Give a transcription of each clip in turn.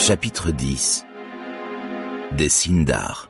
Chapitre 10. Des Sindar.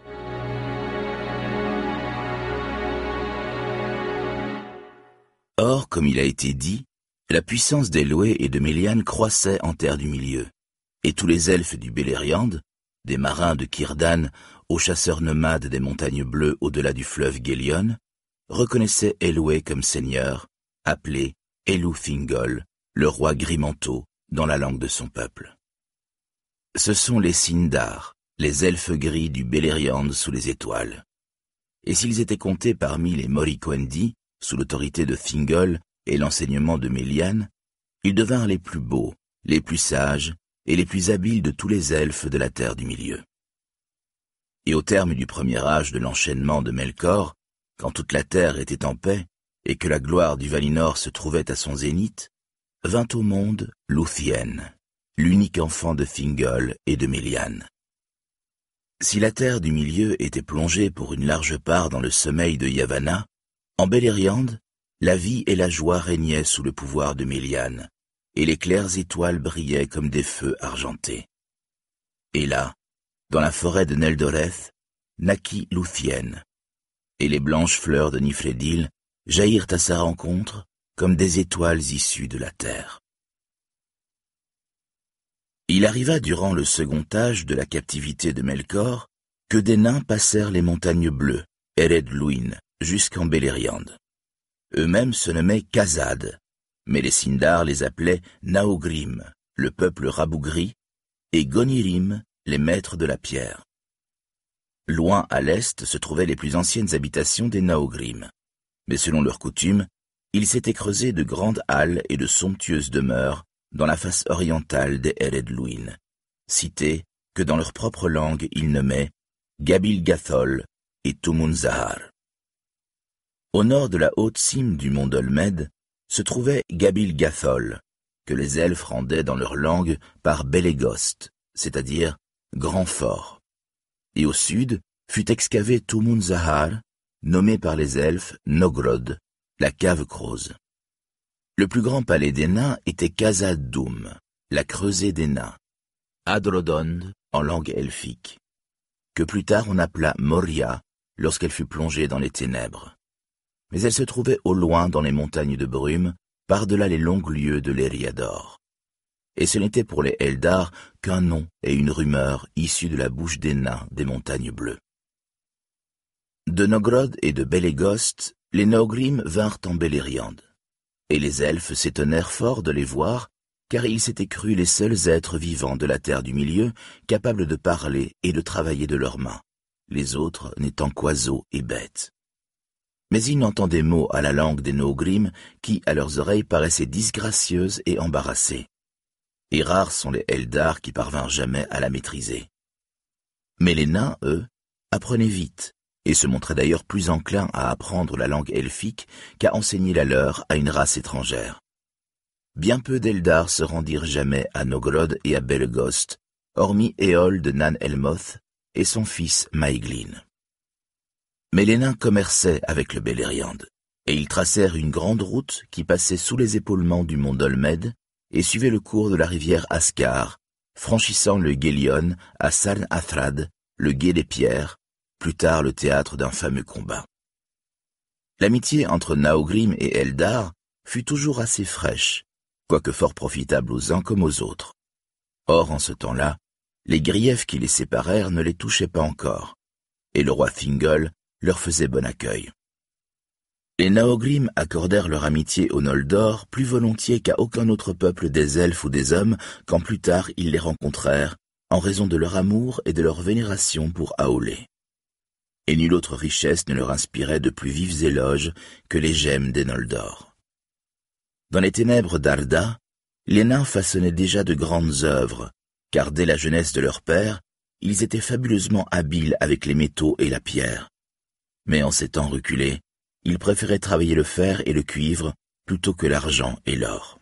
Or, comme il a été dit, la puissance d'Elwë et de Melian croissait en terre du milieu, et tous les elfes du Beleriand, des marins de Círdan aux chasseurs nomades des montagnes bleues au-delà du fleuve Gélion, reconnaissaient Elwë comme seigneur, appelé Elú-Thingol, le roi gris-manteau, dans la langue de son peuple. Ce sont les Sindar, les elfes gris du Beleriand sous les étoiles. Et s'ils étaient comptés parmi les Morriquendi, sous l'autorité de Thingol et l'enseignement de Melian, ils devinrent les plus beaux, les plus sages et les plus habiles de tous les elfes de la terre du milieu. Et au terme du premier âge de l'enchaînement de Melkor, quand toute la terre était en paix et que la gloire du Valinor se trouvait à son zénith, vint au monde Lúthien, l'unique enfant de Thingol et de Melian. Si la terre du milieu était plongée pour une large part dans le sommeil de Yavanna, en Beleriand, la vie et la joie régnaient sous le pouvoir de Melian, et les claires étoiles brillaient comme des feux argentés. Et là, dans la forêt de Neldoreth, naquit Lúthien, et les blanches fleurs de Nifredil jaillirent à sa rencontre comme des étoiles issues de la terre. Il arriva durant le second âge de la captivité de Melkor que des nains passèrent les montagnes bleues, Ered Luin, jusqu'en Beleriand. Eux-mêmes se nommaient Khazad, mais les Sindar les appelaient Naogrim, le peuple rabougri, et Gonirim, les maîtres de la pierre. Loin à l'est se trouvaient les plus anciennes habitations des Naogrim, mais selon leur coutume, ils s'étaient creusés de grandes halles et de somptueuses demeures dans la face orientale des Ered Luin, cités que dans leur propre langue ils nommaient Gabil-Gathol et Tumun-Zahar. Au nord de la haute cime du mont Dolmed se trouvait Gabil-Gathol, que les elfes rendaient dans leur langue par Belegost, c'est-à-dire grand fort. Et au sud fut excavé Tumun-Zahar, nommé par les elfes Nogrod, la cave creuse. Le plus grand palais des nains était Khazad-dûm, la creusée des nains, Adrodond en langue elfique, que plus tard on appela Moria lorsqu'elle fut plongée dans les ténèbres. Mais elle se trouvait au loin dans les montagnes de brume, par-delà les longues lieues de l'Eriador. Et ce n'était pour les Eldar qu'un nom et une rumeur issus de la bouche des nains des montagnes bleues. De Nogrod et de Belegost, les Naogrim vinrent en Beleriand. Et les elfes s'étonnèrent fort de les voir, car ils s'étaient crus les seuls êtres vivants de la terre du milieu capables de parler et de travailler de leurs mains, les autres n'étant qu'oiseaux et bêtes. Mais ils n'entendaient mot à la langue des Naogrim qui, à leurs oreilles, paraissait disgracieuse et embarrassée. Et rares sont les Eldar qui parvinrent jamais à la maîtriser. Mais les nains, eux, apprenaient vite, et se montraient d'ailleurs plus enclins à apprendre la langue elfique qu'à enseigner la leur à une race étrangère. Bien peu d'Eldar se rendirent jamais à Nogrod et à Belegost, hormis Éol de Nan-Elmoth et son fils Maeglin. Mais les nains commerçaient avec le Beleriand, et ils tracèrent une grande route qui passait sous les épaulements du mont Dolmed et suivait le cours de la rivière Ascar, franchissant le Gélion à Sarn-Athrad, le gué des pierres, plus tard le théâtre d'un fameux combat. L'amitié entre Naogrim et Eldar fut toujours assez fraîche, quoique fort profitable aux uns comme aux autres. Or, en ce temps-là, les griefs qui les séparèrent ne les touchaient pas encore, et le roi Thingol leur faisait bon accueil. Les Naogrim accordèrent leur amitié aux Noldor plus volontiers qu'à aucun autre peuple des elfes ou des hommes quand plus tard ils les rencontrèrent, en raison de leur amour et de leur vénération pour Aolé. Et nulle autre richesse ne leur inspirait de plus vifs éloges que les gemmes des Noldor. Dans les ténèbres d'Arda, les nains façonnaient déjà de grandes œuvres, car dès la jeunesse de leur père, ils étaient fabuleusement habiles avec les métaux et la pierre. Mais en ces temps reculés, ils préféraient travailler le fer et le cuivre plutôt que l'argent et l'or.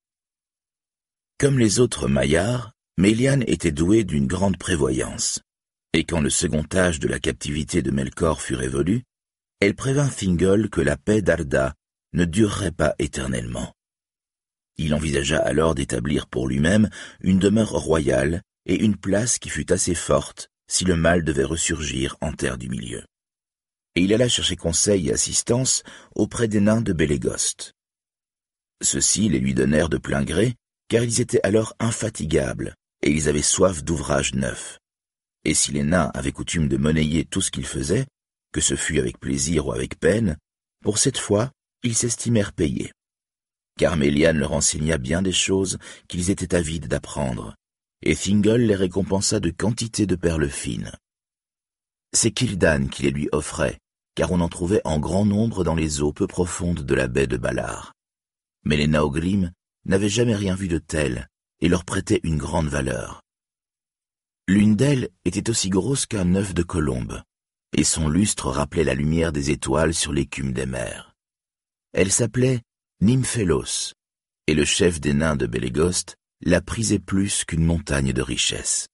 Comme les autres Maillards, Melian était douée d'une grande prévoyance. Et quand le second âge de la captivité de Melkor fut révolu, elle prévint Thingol que la paix d'Arda ne durerait pas éternellement. Il envisagea alors d'établir pour lui-même une demeure royale et une place qui fût assez forte si le mal devait ressurgir en terre du milieu. Et il alla chercher conseil et assistance auprès des nains de Bélégost. Ceux-ci les lui donnèrent de plein gré, car ils étaient alors infatigables, et ils avaient soif d'ouvrages neufs. Et si les nains avaient coutume de monnayer tout ce qu'ils faisaient, que ce fût avec plaisir ou avec peine, pour cette fois, ils s'estimèrent payés. Car Méliane leur enseigna bien des choses qu'ils étaient avides d'apprendre, et Thingol les récompensa de quantité de perles fines. C'est Kildan qui les lui offrait, car on en trouvait en grand nombre dans les eaux peu profondes de la baie de Balar. Mais les Naogrim n'avaient jamais rien vu de tel, et leur prêtaient une grande valeur. L'une d'elles était aussi grosse qu'un œuf de colombe, et son lustre rappelait la lumière des étoiles sur l'écume des mers. Elle s'appelait Nymphélos, et le chef des nains de Bélégost la prisait plus qu'une montagne de richesses.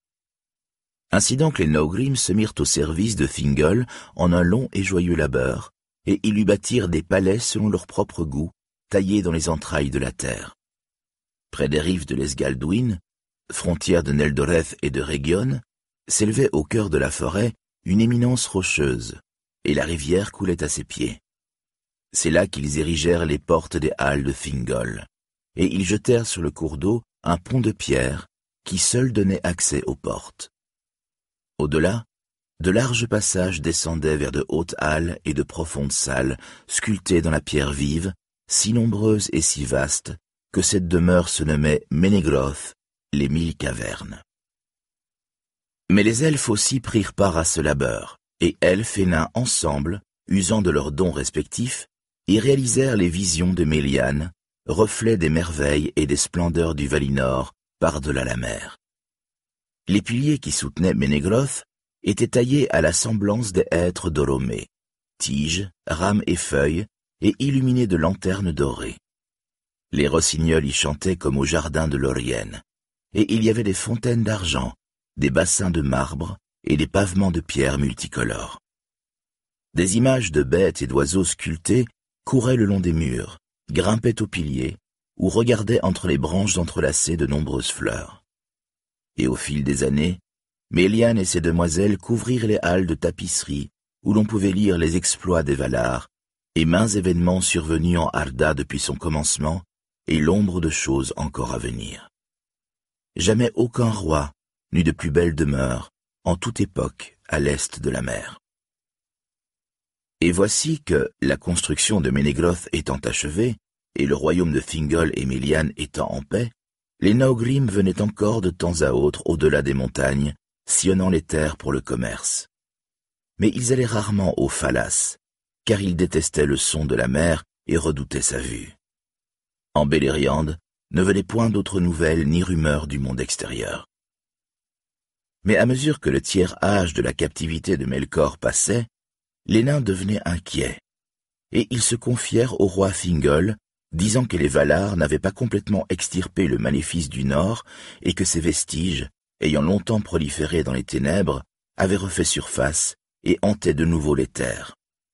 Ainsi donc les Naugrim se mirent au service de Thingol en un long et joyeux labeur, et ils lui bâtirent des palais selon leur propre goût, taillés dans les entrailles de la terre. Près des rives de l'Esgaldwin, frontière de Neldoreth et de Région, s'élevait au cœur de la forêt une éminence rocheuse, et la rivière coulait à ses pieds. C'est là qu'ils érigèrent les portes des halles de Thingol, et ils jetèrent sur le cours d'eau un pont de pierre qui seul donnait accès aux portes. Au-delà, de larges passages descendaient vers de hautes halles et de profondes salles sculptées dans la pierre vive, si nombreuses et si vastes que cette demeure se nommait Ménégroth, les 1000 cavernes. Mais les elfes aussi prirent part à ce labeur, et elfes et nains ensemble, usant de leurs dons respectifs, y réalisèrent les visions de Méliane, reflet des merveilles et des splendeurs du Valinor par-delà la mer. Les piliers qui soutenaient Ménégroth étaient taillés à la semblance des hêtres d'Oromé, tiges, rames et feuilles, et illuminés de lanternes dorées. Les rossignols y chantaient comme au jardin de Lorienne, et il y avait des fontaines d'argent, des bassins de marbre et des pavements de pierre multicolores. Des images de bêtes et d'oiseaux sculptés couraient le long des murs, grimpaient aux piliers, ou regardaient entre les branches entrelacées de nombreuses fleurs. Et au fil des années, Méliane et ses demoiselles couvrirent les halles de tapisserie où l'on pouvait lire les exploits des Valar et maints événements survenus en Arda depuis son commencement et l'ombre de choses encore à venir. Jamais aucun roi n'eut de plus belle demeure en toute époque à l'est de la mer. Et voici que, la construction de Ménégroth étant achevée, et le royaume de Thingol et Méliane étant en paix, les Naugrim venaient encore de temps à autre au-delà des montagnes, sillonnant les terres pour le commerce. Mais ils allaient rarement au Phalas, car ils détestaient le son de la mer et redoutaient sa vue. En Beleriand ne venaient point d'autres nouvelles ni rumeurs du monde extérieur. Mais à mesure que le tiers âge de la captivité de Melkor passait, les nains devenaient inquiets, et ils se confièrent au roi Thingol, disant que les Valar n'avaient pas complètement extirpé le maléfice du Nord et que ses vestiges, ayant longtemps proliféré dans les ténèbres, avaient refait surface et hantaient de nouveau les terres.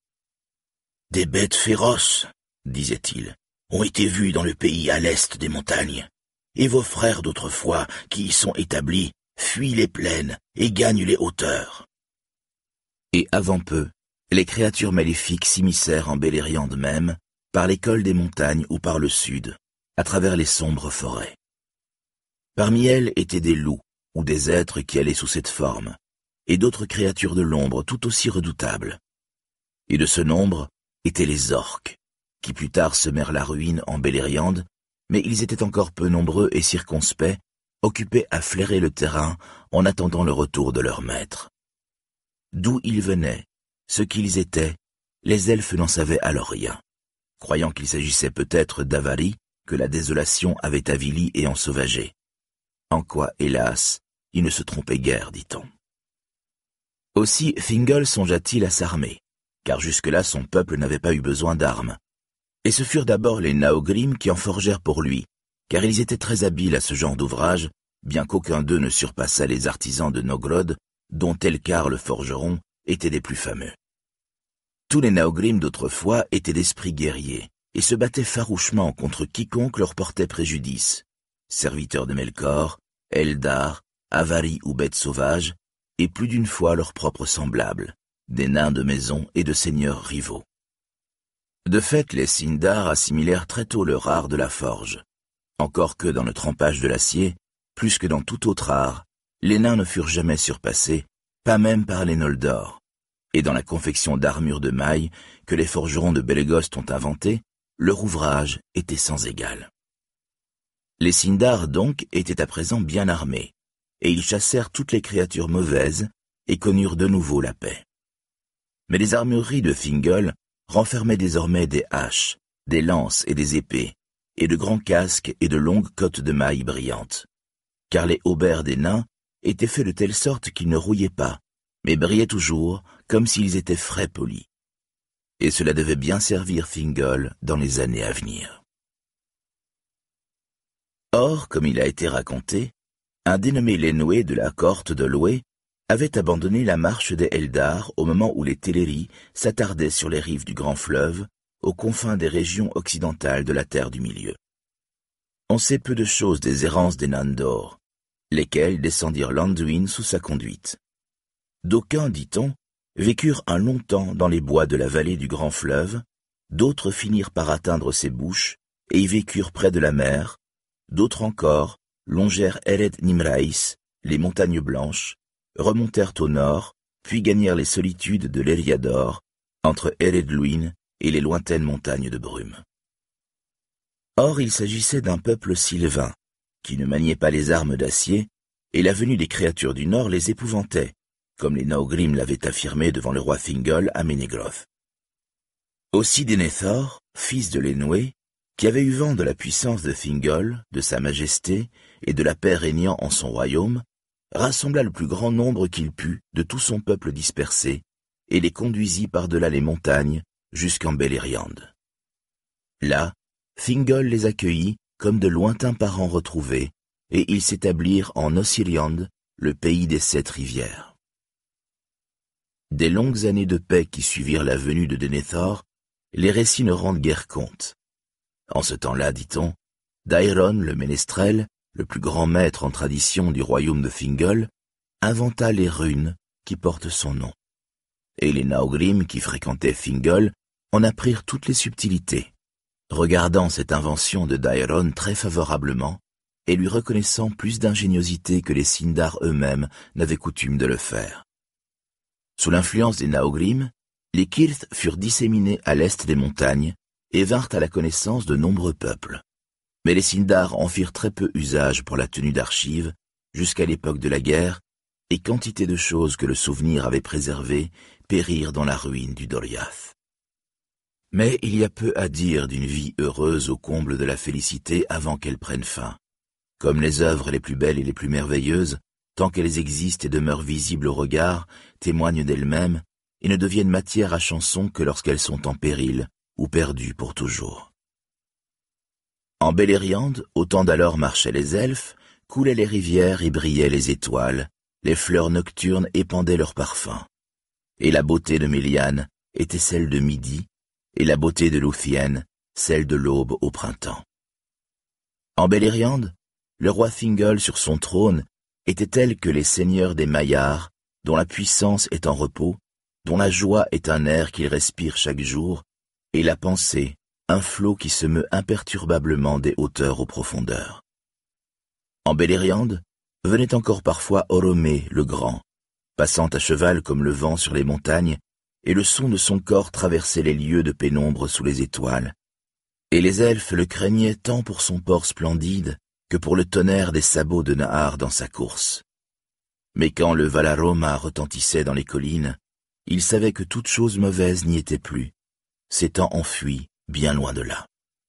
« Des bêtes féroces, disait-il, ont été vues dans le pays à l'est des montagnes, et vos frères d'autrefois, qui y sont établis, fuient les plaines et gagnent les hauteurs. » Et avant peu, les créatures maléfiques s'immiscèrent en Beleriand même, par l'école des montagnes ou par le sud, à travers les sombres forêts. Parmi elles étaient des loups, ou des êtres qui allaient sous cette forme, et d'autres créatures de l'ombre tout aussi redoutables. Et de ce nombre étaient les orques, qui plus tard semèrent la ruine en Beleriand, mais ils étaient encore peu nombreux et circonspects, occupés à flairer le terrain en attendant le retour de leur maître. D'où ils venaient, ce qu'ils étaient, les elfes n'en savaient alors rien, croyant qu'il s'agissait peut-être d'Avari que la désolation avait avili et ensauvagé. En quoi, hélas, il ne se trompait guère, dit-on. Aussi Thingol songea-t-il à s'armer, car jusque-là son peuple n'avait pas eu besoin d'armes. Et ce furent d'abord les Naugrim qui en forgèrent pour lui, car ils étaient très habiles à ce genre d'ouvrage, bien qu'aucun d'eux ne surpassât les artisans de Nogrod, dont Elkar le forgeron était des plus fameux. Tous les Naugrim d'autrefois étaient d'esprits guerriers, et se battaient farouchement contre quiconque leur portait préjudice. Serviteurs de Melkor, Eldar, avaries ou bêtes sauvages, et plus d'une fois leurs propres semblables, des nains de maison et de seigneurs rivaux. De fait, les Sindar assimilèrent très tôt leur art de la forge. Encore que dans le trempage de l'acier, plus que dans tout autre art, les nains ne furent jamais surpassés, pas même par les Noldor. Et dans la confection d'armures de mailles que les forgerons de Belegost ont inventées, leur ouvrage était sans égal. Les Sindar donc étaient à présent bien armés, et ils chassèrent toutes les créatures mauvaises et connurent de nouveau la paix. Mais les armureries de Thingol renfermaient désormais des haches, des lances et des épées, et de grands casques et de longues cottes de mailles brillantes. Car les haubers des nains étaient faits de telle sorte qu'ils ne rouillaient pas, mais brillaient toujours comme s'ils étaient frais polis. Et cela devait bien servir Thingol dans les années à venir. Or, comme il a été raconté, un dénommé Lenwë de la cohorte de Lwë avait abandonné la marche des Eldar au moment où les Teleri s'attardaient sur les rives du grand fleuve, aux confins des régions occidentales de la Terre du Milieu. On sait peu de choses des errances des Nandor, lesquels descendirent l'Anduin sous sa conduite. D'aucuns, dit-on, vécurent un long temps dans les bois de la vallée du grand fleuve, d'autres finirent par atteindre ses bouches et y vécurent près de la mer, d'autres encore longèrent Ered Nimraïs, les montagnes blanches, remontèrent au nord, puis gagnèrent les solitudes de l'Eriador, entre Ered Luin et les lointaines montagnes de brume. Or il s'agissait d'un peuple sylvain, qui ne maniait pas les armes d'acier, et la venue des créatures du nord les épouvantait, comme les Naugrim l'avaient affirmé devant le roi Thingol à Ménégroth. Aussi Denethor, fils de Lenwë, qui avait eu vent de la puissance de Thingol, de sa majesté et de la paix régnant en son royaume, rassembla le plus grand nombre qu'il put de tout son peuple dispersé et les conduisit par-delà les montagnes jusqu'en Beleriand. Là, Thingol les accueillit comme de lointains parents retrouvés et ils s'établirent en Osiriand, le pays des 7 rivières. Des longues années de paix qui suivirent la venue de Denethor, les récits ne rendent guère compte. En ce temps-là, dit-on, Daeron le ménestrel, le plus grand maître en tradition du royaume de Thingol, inventa les runes qui portent son nom. Et les Naugrim qui fréquentaient Thingol en apprirent toutes les subtilités, regardant cette invention de Daeron très favorablement et lui reconnaissant plus d'ingéniosité que les Sindar eux-mêmes n'avaient coutume de le faire. Sous l'influence des Naugrim, les Kirth furent disséminés à l'est des montagnes et vinrent à la connaissance de nombreux peuples. Mais les Sindar en firent très peu usage pour la tenue d'archives, jusqu'à l'époque de la guerre, et quantité de choses que le souvenir avait préservées périrent dans la ruine du Doriath. Mais il y a peu à dire d'une vie heureuse au comble de la félicité avant qu'elle prenne fin. Comme les œuvres les plus belles et les plus merveilleuses, tant qu'elles existent et demeurent visibles au regard, témoignent d'elles-mêmes, et ne deviennent matière à chanson que lorsqu'elles sont en péril, ou perdues pour toujours. En Beleriand, au temps d'alors marchaient les elfes, coulaient les rivières et brillaient les étoiles, les fleurs nocturnes épandaient leurs parfums. Et la beauté de Méliane était celle de midi, et la beauté de Lúthien, celle de l'aube au printemps. En Beleriand, le roi Thingol sur son trône était tel que les seigneurs des Maillards, dont la puissance est en repos, dont la joie est un air qu'ils respirent chaque jour, et la pensée, un flot qui se meut imperturbablement des hauteurs aux profondeurs. En Beleriand, venait encore parfois Oromé le Grand, passant à cheval comme le vent sur les montagnes, et le son de son corps traversait les lieux de pénombre sous les étoiles. Et les elfes le craignaient tant pour son port splendide que pour le tonnerre des sabots de Nahar dans sa course. Mais quand le Valaroma retentissait dans les collines, ils savaient que toute chose mauvaise n'y était plus, s'étant enfui bien loin de là.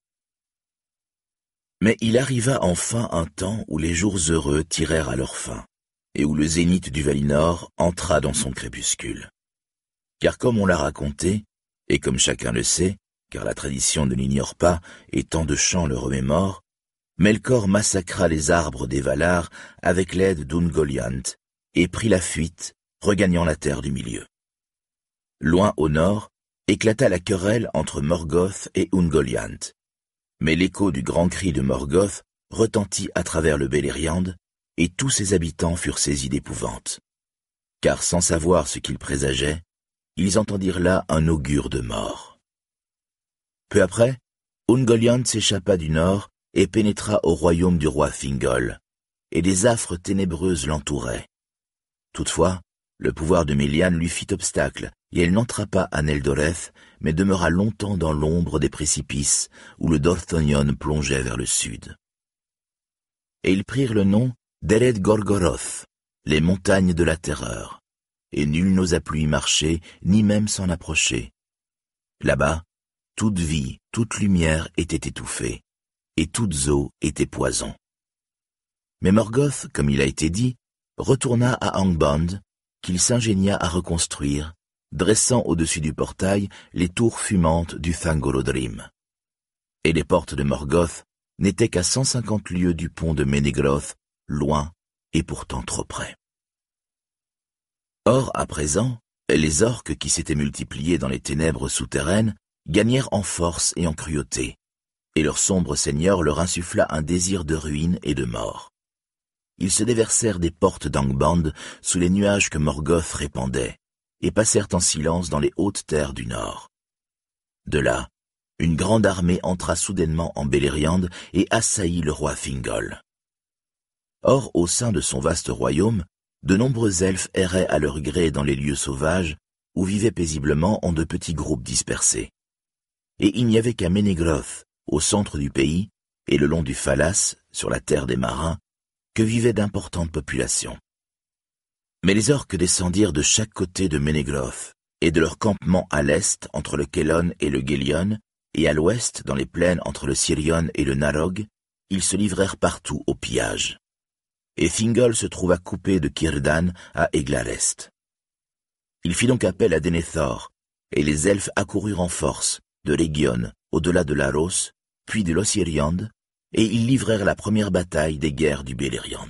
Mais il arriva enfin un temps où les jours heureux tirèrent à leur fin, et où le zénith du Valinor entra dans son crépuscule. Car comme on l'a raconté, et comme chacun le sait, car la tradition ne l'ignore pas, et tant de chants le remémorent, Melkor massacra les arbres des Valar avec l'aide d'Ungoliant, et prit la fuite, regagnant la terre du milieu. Loin au nord, éclata la querelle entre Morgoth et Ungoliant. Mais l'écho du grand cri de Morgoth retentit à travers le Beleriand, et tous ses habitants furent saisis d'épouvante. Car sans savoir ce qu'ils présageaient, ils entendirent là un augure de mort. Peu après, Ungoliant s'échappa du nord et pénétra au royaume du roi Thingol, et des affres ténébreuses l'entouraient. Toutefois, le pouvoir de Méliane lui fit obstacle, et elle n'entra pas à Neldoreth, mais demeura longtemps dans l'ombre des précipices où le Dorthonion plongeait vers le sud. Et ils prirent le nom d'Ered Gorgoroth, les montagnes de la terreur, et nul n'osa plus y marcher, ni même s'en approcher. Là-bas, toute vie, toute lumière était étouffée, et toutes eaux étaient poison. Mais Morgoth, comme il a été dit, retourna à Angband, qu'il s'ingénia à reconstruire, dressant au-dessus du portail les tours fumantes du Thangorodrim. Et les portes de Morgoth n'étaient qu'à 150 lieues du pont de Ménégroth, loin et pourtant trop près. Or, à présent, les orques qui s'étaient multipliés dans les ténèbres souterraines gagnèrent en force et en cruauté, et leur sombre seigneur leur insuffla un désir de ruine et de mort. Ils se déversèrent des portes d'Angband sous les nuages que Morgoth répandait, et passèrent en silence dans les hautes terres du nord. De là, une grande armée entra soudainement en Beleriand et assaillit le roi Thingol. Or, au sein de son vaste royaume, de nombreux elfes erraient à leur gré dans les lieux sauvages, où vivaient paisiblement en de petits groupes dispersés. Et il n'y avait qu'à Ménégroth, au centre du pays, et le long du Phalas, sur la terre des marins, que vivaient d'importantes populations. Mais les orques descendirent de chaque côté de Ménégroth, et de leur campement à l'est entre le Kellon et le Gélion, et à l'ouest dans les plaines entre le Sirion et le Narog, ils se livrèrent partout au pillage. Et Thingol se trouva coupé de Círdan à Eglarest. Il fit donc appel à Denethor, et les elfes accoururent en force, de Région, au-delà de Laros, puis de l'Ossiriand, et ils livrèrent la première bataille des guerres du Beleriand.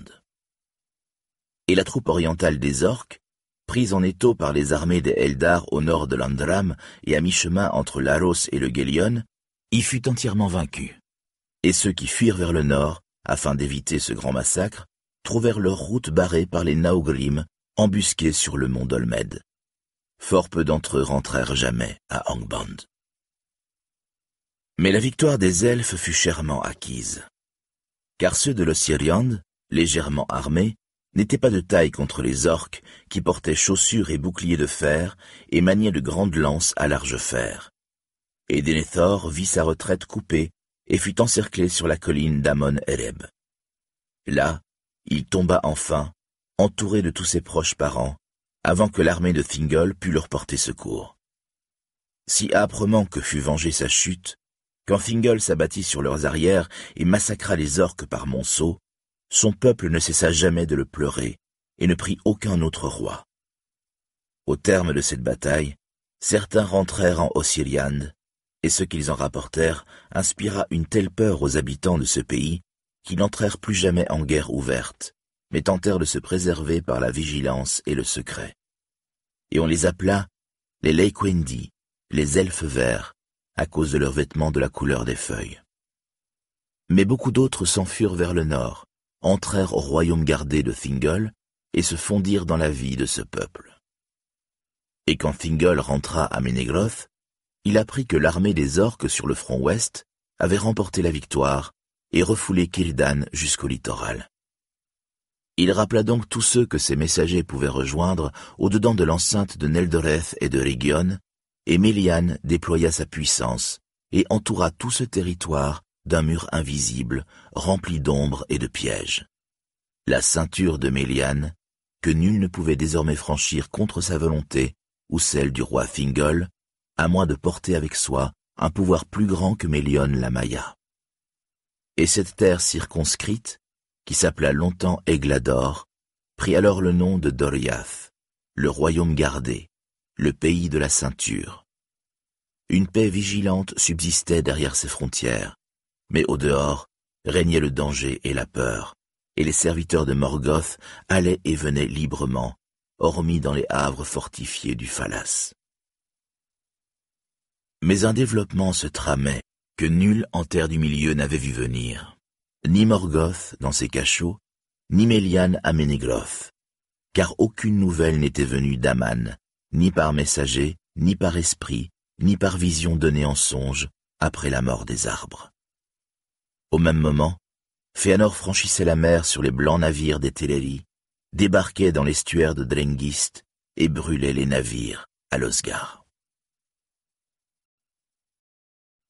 Et la troupe orientale des orques, prise en étau par les armées des Eldar au nord de Landram et à mi-chemin entre Laros et le Gélion, y fut entièrement vaincue. Et ceux qui fuirent vers le nord, afin d'éviter ce grand massacre, trouvèrent leur route barrée par les Naugrim, embusqués sur le mont Dolmed. Fort peu d'entre eux rentrèrent jamais à Angband. Mais la victoire des elfes fut chèrement acquise. Car ceux de l'Ossiriand, légèrement armés, n'étaient pas de taille contre les orques qui portaient chaussures et boucliers de fer et maniaient de grandes lances à large fer. Et Denethor vit sa retraite coupée et fut encerclé sur la colline d'Amon-Ereb. Là, il tomba enfin, entouré de tous ses proches parents, avant que l'armée de Thingol pût leur porter secours. Si âprement que fut vengée sa chute, quand Thingol s'abattit sur leurs arrières et massacra les orques par monceaux, son peuple ne cessa jamais de le pleurer et ne prit aucun autre roi. Au terme de cette bataille, certains rentrèrent en Ossiriand, et ce qu'ils en rapportèrent inspira une telle peur aux habitants de ce pays qu'ils n'entrèrent plus jamais en guerre ouverte, mais tentèrent de se préserver par la vigilance et le secret. Et on les appela les Leikwendi, les elfes verts, à cause de leurs vêtements de la couleur des feuilles. Mais beaucoup d'autres s'enfuirent vers le nord, entrèrent au royaume gardé de Thingol et se fondirent dans la vie de ce peuple. Et quand Thingol rentra à Ménégroth, il apprit que l'armée des orques sur le front ouest avait remporté la victoire et refoulé Círdan jusqu'au littoral. Il rappela donc tous ceux que ses messagers pouvaient rejoindre au-dedans de l'enceinte de Neldoreth et de Région, et Méliane déploya sa puissance et entoura tout ce territoire d'un mur invisible, rempli d'ombres et de pièges. La ceinture de Méliane, que nul ne pouvait désormais franchir contre sa volonté ou celle du roi Thingol, à moins de porter avec soi un pouvoir plus grand que Mélion la Maya. Et cette terre circonscrite, qui s'appela longtemps Eglador, prit alors le nom de Doriath, le royaume gardé, le pays de la ceinture. Une paix vigilante subsistait derrière ses frontières, mais au dehors régnait le danger et la peur, et les serviteurs de Morgoth allaient et venaient librement, hormis dans les havres fortifiés du Phalas. Mais un développement se tramait que nul en terre du milieu n'avait vu venir. Ni Morgoth, dans ses cachots, ni Méliane à Ménégroth, car aucune nouvelle n'était venue d'Aman, ni par messager, ni par esprit, ni par vision donnée en songe, après la mort des arbres. Au même moment, Féanor franchissait la mer sur les blancs navires des Téléri, débarquait dans l'estuaire de Drengist et brûlait les navires à Losgard.